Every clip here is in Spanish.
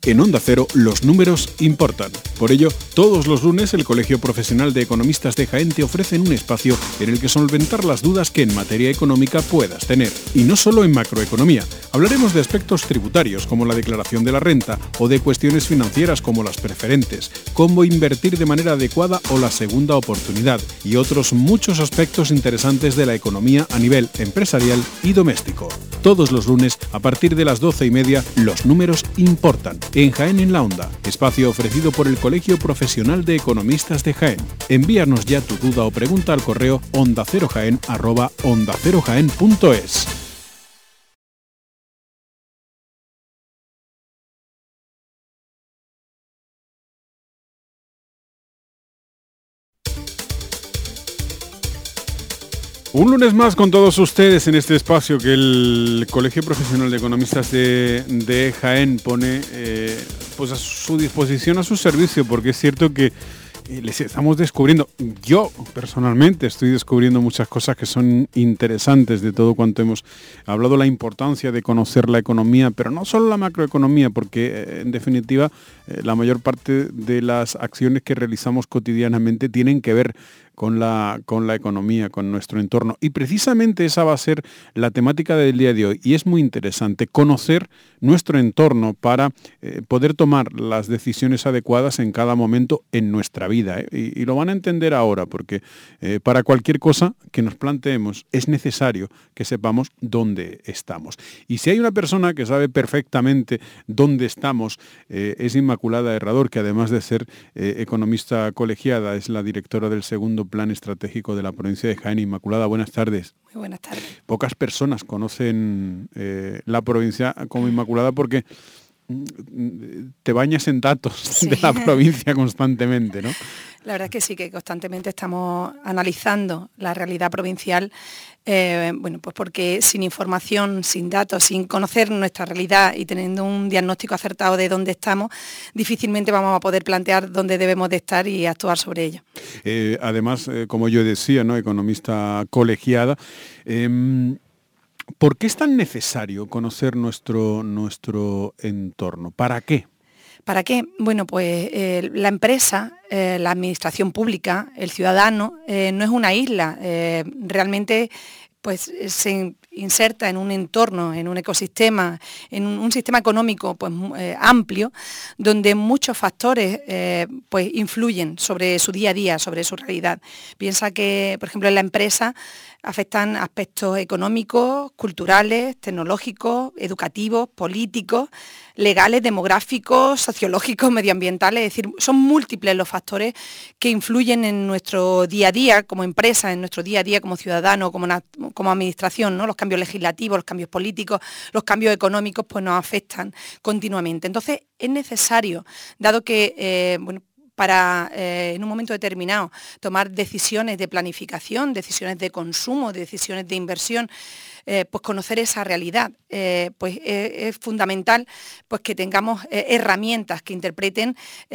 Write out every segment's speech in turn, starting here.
En Onda Cero, los números importan. Por ello, todos los lunes el Colegio Profesional de Economistas de Jaén te ofrecen un espacio en el que solventar las dudas que en materia económica puedas tener. Y no solo en macroeconomía. Hablaremos de aspectos tributarios como la declaración de la renta o de cuestiones financieras como las preferentes, cómo invertir de manera adecuada o la segunda oportunidad y otros muchos aspectos interesantes de la economía a nivel empresarial y doméstico. Todos los lunes, a partir de las 12:30, los números importan. En Jaén en la Onda, espacio ofrecido por el Colegio Profesional de Economistas de Jaén. Envíanos ya tu duda o pregunta al correo ondacerojaen@ondacerojaen.es. Un lunes más con todos ustedes en este espacio que el Colegio Profesional de Economistas de Jaén pone pues a su disposición, a su servicio, porque es cierto que les estamos descubriendo, yo personalmente estoy descubriendo muchas cosas que son interesantes de todo cuanto hemos hablado, la importancia de conocer la economía, pero no solo la macroeconomía, porque en definitiva la mayor parte de las acciones que realizamos cotidianamente tienen que ver con la economía, con nuestro entorno. Y precisamente esa va a ser la temática del día de hoy. Y es muy interesante conocer nuestro entorno para poder tomar las decisiones adecuadas en cada momento en nuestra vida. Y lo van a entender ahora, porque para cualquier cosa que nos planteemos es necesario que sepamos dónde estamos. Y si hay una persona que sabe perfectamente dónde estamos, es Inmaculada Herrador, que además de ser economista colegiada, es la directora del segundo Plan Estratégico de la provincia de Jaén. Inmaculada, buenas tardes. Muy buenas tardes. Pocas personas conocen la provincia como Inmaculada porque te bañas en datos de la provincia constantemente, ¿no? La verdad es que sí, que constantemente estamos analizando la realidad provincial, pues porque sin información, sin datos, sin conocer nuestra realidad y teniendo un diagnóstico acertado de dónde estamos, difícilmente vamos a poder plantear dónde debemos de estar y actuar sobre ello. Además, como yo decía, ¿no? Economista colegiada, ¿por qué es tan necesario conocer nuestro entorno? ¿Para qué? ¿Para qué? Bueno, pues la empresa, la administración pública, el ciudadano, no es una isla. Realmente pues se inserta en un entorno, en un ecosistema, en un sistema económico pues, amplio, donde muchos factores pues, influyen sobre su día a día, sobre su realidad. Piensa que, por ejemplo, en la empresa afectan aspectos económicos, culturales, tecnológicos, educativos, políticos, legales, demográficos, sociológicos, medioambientales, es decir, son múltiples los factores que influyen en nuestro día a día como empresa, en nuestro día a día como ciudadano, como administración, ¿no? Los cambios legislativos, los cambios políticos, los cambios económicos, pues nos afectan continuamente. Entonces, es necesario, dado que, para en un momento determinado tomar decisiones de planificación, decisiones de consumo, decisiones de inversión, pues conocer esa realidad. Pues es fundamental pues, que tengamos herramientas que interpreten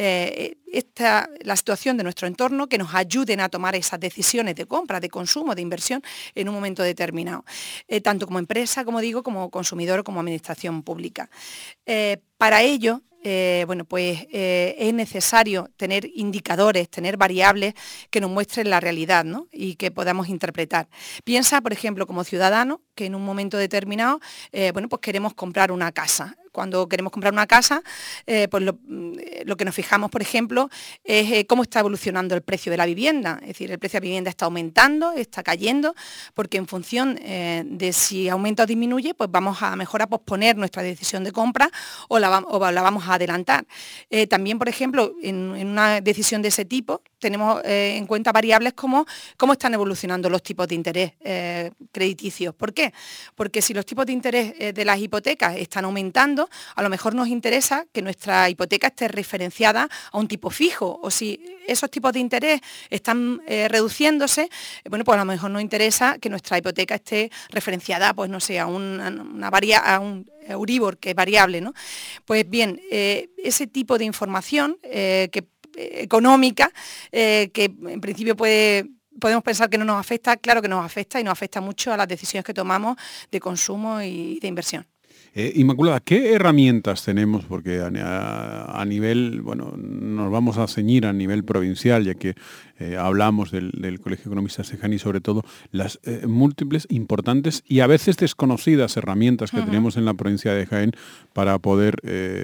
la situación de nuestro entorno, que nos ayuden a tomar esas decisiones de compra, de consumo, de inversión en un momento determinado, tanto como empresa, como digo, como consumidor o como administración pública. Para ello, es necesario tener indicadores, tener variables que nos muestren la realidad, ¿no? Y que podamos interpretar. Piensa, por ejemplo, como ciudadano, que en un momento determinado, pues queremos comprar una casa. Cuando queremos comprar una casa, pues lo que nos fijamos, por ejemplo, es cómo está evolucionando el precio de la vivienda. Es decir, el precio de la vivienda está aumentando, está cayendo, porque en función de si aumenta o disminuye, pues vamos a mejor a posponer nuestra decisión de compra o la vamos a adelantar. También, por ejemplo, en una decisión de ese tipo, tenemos en cuenta variables como cómo están evolucionando los tipos de interés crediticios. ¿Por qué? Porque si los tipos de interés de las hipotecas están aumentando, a lo mejor nos interesa que nuestra hipoteca esté referenciada a un tipo fijo, o si esos tipos de interés están reduciéndose, pues a lo mejor nos interesa que nuestra hipoteca esté referenciada, pues no sé, a un Euribor, que es variable, ¿no? Pues bien, ese tipo de información económica, que en principio podemos pensar que no nos afecta, claro que nos afecta y nos afecta mucho a las decisiones que tomamos de consumo y de inversión. Inmaculada, ¿qué herramientas tenemos? Porque a nivel, bueno, nos vamos a ceñir a nivel provincial, ya que hablamos del Colegio de Economistas de Jaén y sobre todo las múltiples, importantes y a veces desconocidas herramientas que tenemos en la provincia de Jaén para poder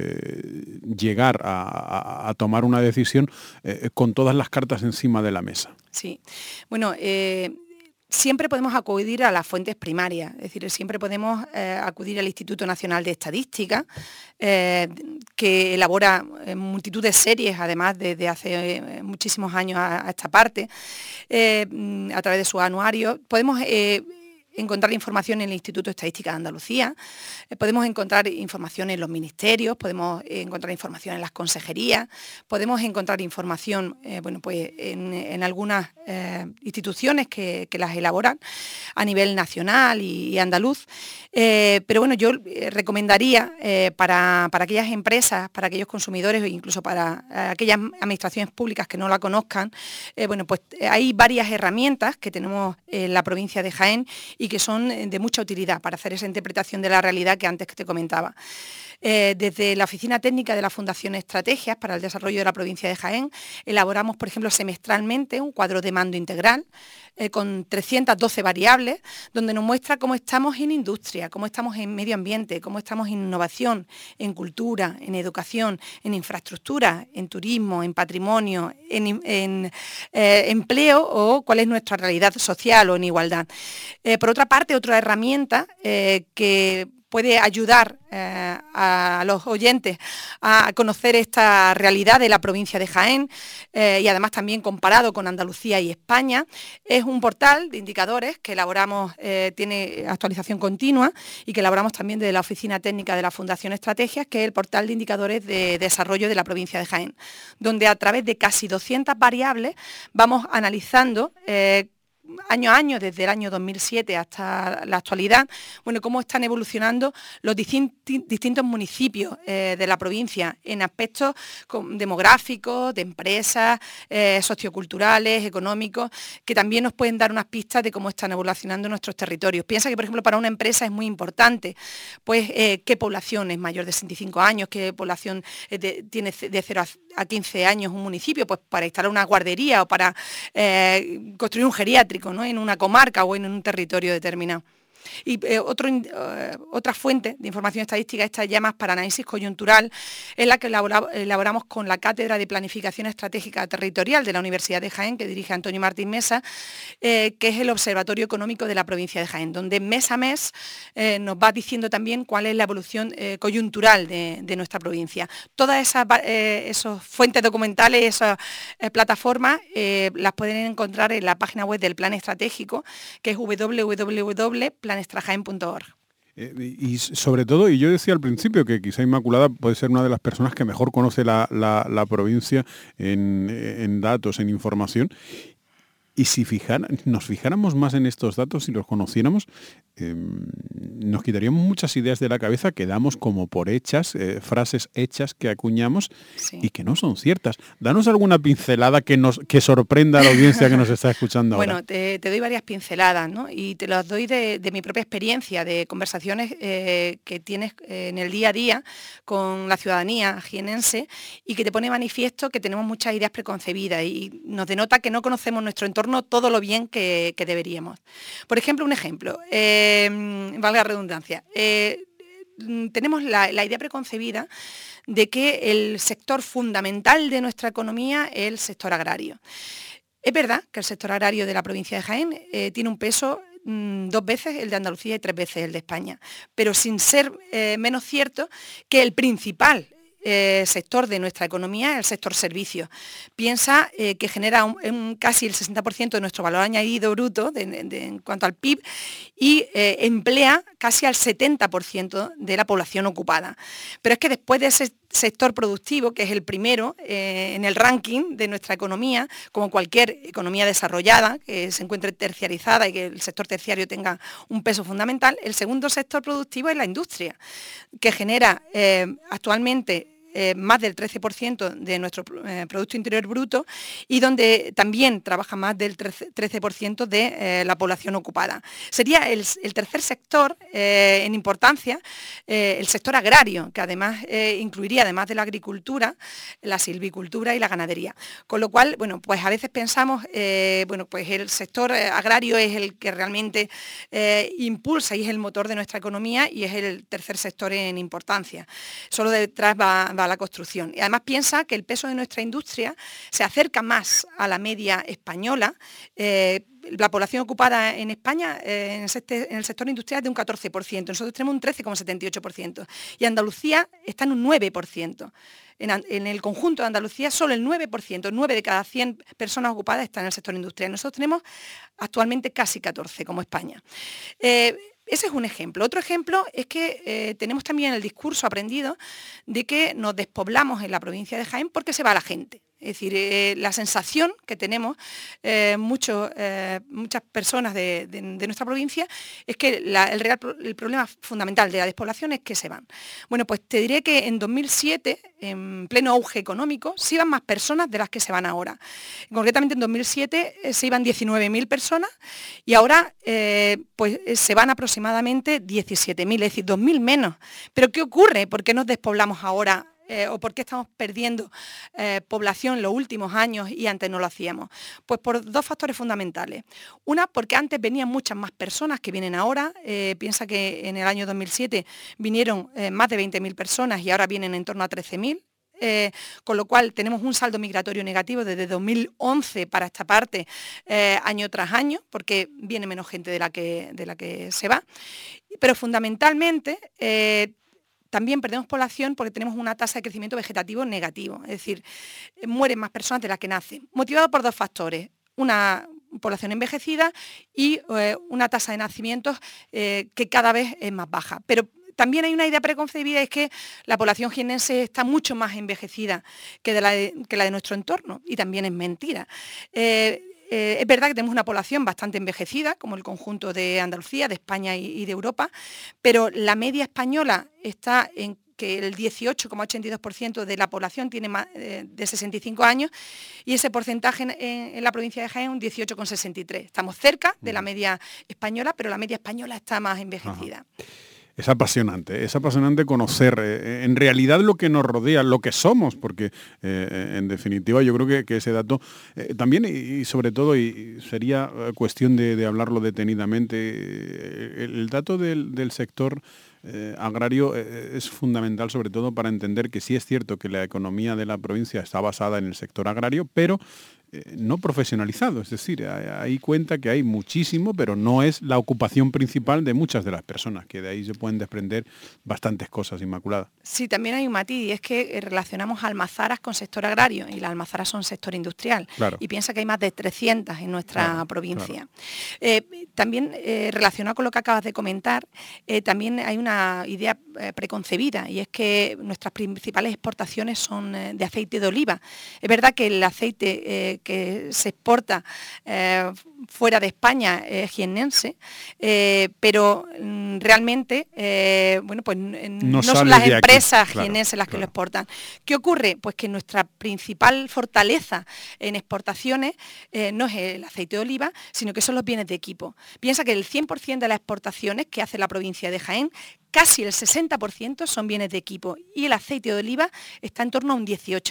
llegar a tomar una decisión con todas las cartas encima de la mesa. Sí, bueno, siempre podemos acudir a las fuentes primarias, es decir, siempre podemos acudir al Instituto Nacional de Estadística, que elabora multitud de series, además, desde hace muchísimos años a esta parte, a través de su anuario. Podemos encontrar información en el Instituto de Estadística de Andalucía, podemos encontrar información en los ministerios, podemos encontrar información en las consejerías, podemos encontrar información en algunas instituciones que las elaboran a nivel nacional y andaluz. Pero bueno, yo recomendaría para aquellas empresas, para aquellos consumidores e incluso para aquellas administraciones públicas que no la conozcan, hay varias herramientas que tenemos en la provincia de Jaén y que son de mucha utilidad para hacer esa interpretación de la realidad que antes te comentaba. Desde la Oficina Técnica de la Fundación Estrategias para el Desarrollo de la Provincia de Jaén, elaboramos, por ejemplo, semestralmente un cuadro de mando integral con 312 variables, donde nos muestra cómo estamos en industria, cómo estamos en medio ambiente, cómo estamos en innovación, en cultura, en educación, en infraestructura, en turismo, en patrimonio, en empleo o cuál es nuestra realidad social o en igualdad. Por otra parte, otra herramienta que puede ayudar a los oyentes a conocer esta realidad de la provincia de Jaén y además también comparado con Andalucía y España. Es un portal de indicadores que elaboramos, tiene actualización continua y que elaboramos también desde la Oficina Técnica de la Fundación Estrategias, que es el portal de indicadores de desarrollo de la provincia de Jaén, donde a través de casi 200 variables vamos analizando año a año, desde el año 2007 hasta la actualidad, cómo están evolucionando los distintos municipios de la provincia en aspectos demográficos, de empresas, socioculturales, económicos, que también nos pueden dar unas pistas de cómo están evolucionando nuestros territorios. Piensa que, por ejemplo, para una empresa es muy importante, qué población es mayor de 65 años, qué población tiene de 0 a 15 años un municipio, pues para instalar una guardería o para construir un geriátrico, ¿no?, en una comarca o en un territorio determinado. Y otra fuente de información estadística, esta ya más para análisis coyuntural, es la que elaboramos con la Cátedra de Planificación Estratégica Territorial de la Universidad de Jaén, que dirige Antonio Martín Mesa, que es el Observatorio Económico de la provincia de Jaén, donde mes a mes nos va diciendo también cuál es la evolución coyuntural de nuestra provincia. Todas esas fuentes documentales, esas plataformas, las pueden encontrar en la página web del Plan Estratégico, que es www.planestrajaen.org. Y sobre todo, y yo decía al principio que quizá Inmaculada puede ser una de las personas que mejor conoce la provincia en datos, en información, y si nos fijáramos más en estos datos y los conociéramos, nos quitaríamos muchas ideas de la cabeza que damos como por hechas, frases hechas que acuñamos y que no son ciertas. Danos alguna pincelada que sorprenda a la audiencia que nos está escuchando ahora. Bueno, te doy varias pinceladas, ¿no? Y te las doy de mi propia experiencia, de conversaciones que tienes en el día a día con la ciudadanía jienense y que te pone manifiesto que tenemos muchas ideas preconcebidas y nos denota que no conocemos nuestro entorno todo lo bien que deberíamos. Por ejemplo, un ejemplo, valga la redundancia, tenemos la idea preconcebida de que el sector fundamental de nuestra economía es el sector agrario. Es verdad que el sector agrario de la provincia de Jaén tiene un peso 2 veces el de Andalucía y 3 veces el de España, pero sin ser menos cierto que el principal sector de nuestra economía es el sector servicios. Piensa que genera casi el 60% de nuestro valor añadido bruto en cuanto al PIB y emplea casi al 70% de la población ocupada. Pero es que después de ese sector productivo, que es el primero en el ranking de nuestra economía, como cualquier economía desarrollada, que se encuentre terciarizada y que el sector terciario tenga un peso fundamental, el segundo sector productivo es la industria, que genera actualmente más del 13% de nuestro Producto Interior Bruto y donde también trabaja más del 13% de la población ocupada. Sería el tercer sector en importancia, el sector agrario, que además incluiría, además de la agricultura, la silvicultura y la ganadería. Con lo cual, bueno, pues a veces pensamos, pues el sector agrario es el que realmente impulsa y es el motor de nuestra economía y es el tercer sector en importancia. Solo detrás va la construcción. Y además piensa que el peso de nuestra industria se acerca más a la media española. La población ocupada en España en el sector industrial es de un 14%, nosotros tenemos un 13,78% y Andalucía está en un 9%. En el conjunto de Andalucía solo el 9%, 9 de cada 100 personas ocupadas están en el sector industrial. Nosotros tenemos actualmente casi 14 como España. Ese es un ejemplo. Otro ejemplo es que tenemos también el discurso aprendido de que nos despoblamos en la provincia de Jaén porque se va la gente. Es decir, la sensación que tenemos muchas personas de nuestra provincia es que el problema fundamental de la despoblación es que se van. Bueno, pues te diré que en 2007, en pleno auge económico, se iban más personas de las que se van ahora. Concretamente en 2007 se iban 19.000 personas y ahora pues se van aproximadamente 17.000, es decir, 2.000 menos. ¿Pero qué ocurre? ¿Por qué nos despoblamos ahora? ¿O por qué estamos perdiendo población en los últimos años y antes no lo hacíamos? Pues por dos factores fundamentales. Una, porque antes venían muchas más personas que vienen ahora. Piensa que en el año 2007 vinieron más de 20.000 personas y ahora vienen en torno a 13.000. Con lo cual tenemos un saldo migratorio negativo desde 2011 para esta parte, año tras año, porque viene menos gente de la que se va. Pero fundamentalmente también perdemos población porque tenemos una tasa de crecimiento vegetativo negativo, es decir, mueren más personas de las que nacen, motivado por dos factores: una población envejecida y una tasa de nacimientos que cada vez es más baja. Pero también hay una idea preconcebida, es que la población jiennense está mucho más envejecida que la de nuestro entorno, y también es mentira. Es verdad que tenemos una población bastante envejecida, como el conjunto de Andalucía, de España y de Europa, pero la media española está en que el 18,82% de la población tiene más de 65 años y ese porcentaje en la provincia de Jaén un 18,63%. Estamos cerca de la media española, pero la media española está más envejecida. Ajá. Es apasionante conocer en realidad lo que nos rodea, lo que somos, porque en definitiva yo creo que ese dato también y sobre todo, y sería cuestión de hablarlo detenidamente, el dato del sector agrario es fundamental, sobre todo para entender que sí es cierto que la economía de la provincia está basada en el sector agrario, pero no profesionalizado, es decir, ahí cuenta que hay muchísimo, pero no es la ocupación principal de muchas de las personas, que de ahí se pueden desprender bastantes cosas, Inmaculada. Sí, también hay un matiz, y es que relacionamos almazaras con sector agrario, y las almazaras son sector industrial, claro. Y piensa que hay más de 300 en nuestra provincia. Claro. También relacionado con lo que acabas de comentar, también hay una idea preconcebida, y es que nuestras principales exportaciones son de aceite de oliva. Es verdad que el aceite que se exporta fuera de España es jiennense, pero realmente pues no son las empresas jiennenses las que lo exportan. ¿Qué ocurre? Pues que nuestra principal fortaleza en exportaciones no es el aceite de oliva, sino que son los bienes de equipo. Piensa que el 100% de las exportaciones que hace la provincia de Jaén, casi el 60% son bienes de equipo, y el aceite de oliva está en torno a un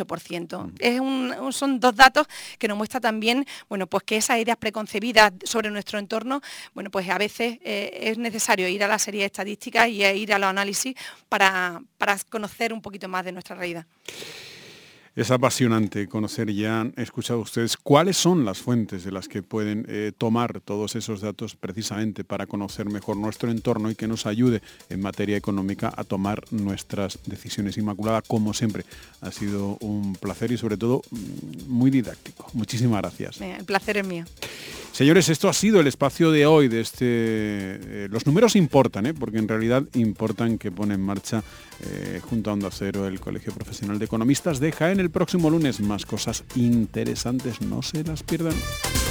18%. Son dos datos que nos muestran también, bueno, pues que esas ideas preconcebidas sobre nuestro entorno, bueno, pues a veces es necesario ir a la serie de estadísticas y ir a los análisis para conocer un poquito más de nuestra realidad. Es apasionante conocer, ya han escuchado ustedes, cuáles son las fuentes de las que pueden tomar todos esos datos precisamente para conocer mejor nuestro entorno y que nos ayude en materia económica a tomar nuestras decisiones. Inmaculada, como siempre, ha sido un placer y sobre todo muy didáctico. Muchísimas gracias. El placer es mío. Señores, esto ha sido el espacio de hoy de los números importan, porque en realidad importan, que pone en marcha junto a Onda Cero el Colegio Profesional de Economistas de Jaén. El próximo lunes más cosas interesantes, no se las pierdan.